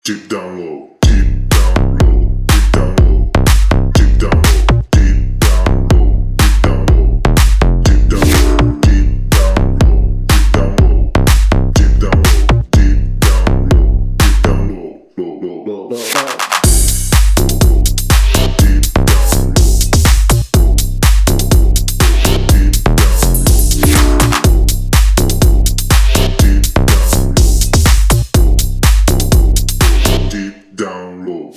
Deep down low, deep down low, deep down low, deep down low, deep down low, deep down low, deep down low, deep down low, deep down low, deep down low, deep down low, deep down low, low, low, low, low, low. Down low.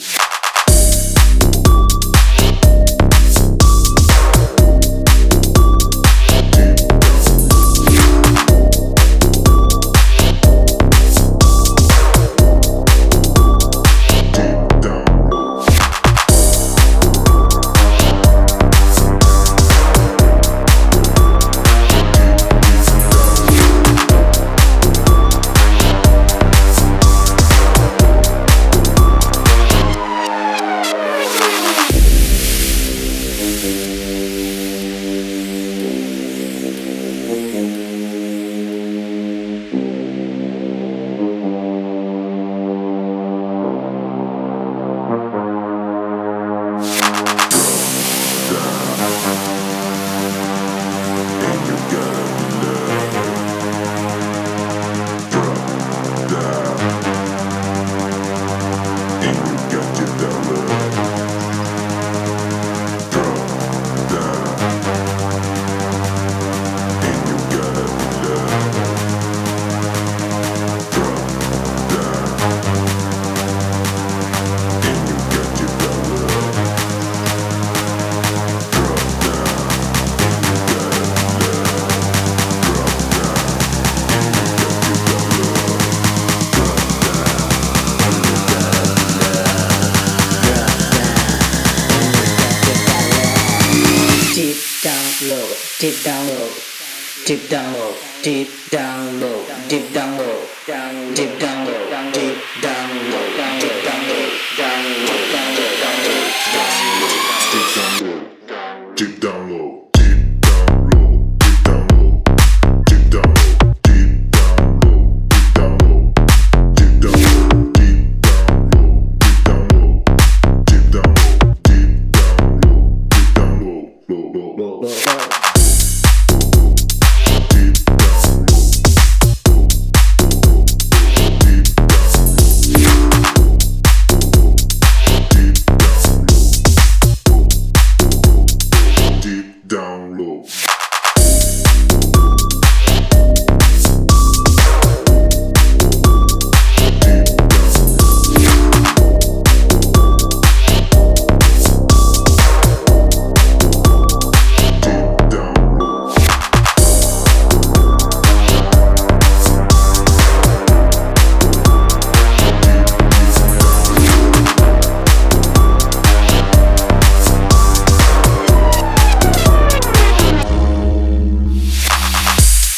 Deep down low, deep down low, deep down low, deep down low, deep down low, deep down low.